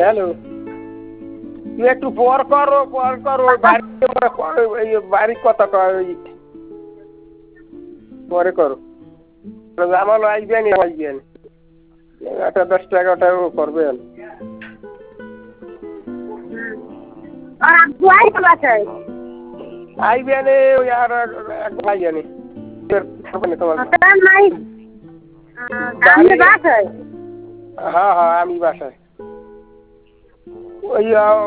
hello তুই একটু পর করো বাড়ি কথা কয় পরে করো আমার আসবেন 10টা 11টা করবে আইবেন ওই আর এক ভাই জানি হ্যাঁ আমি বাসায় ওই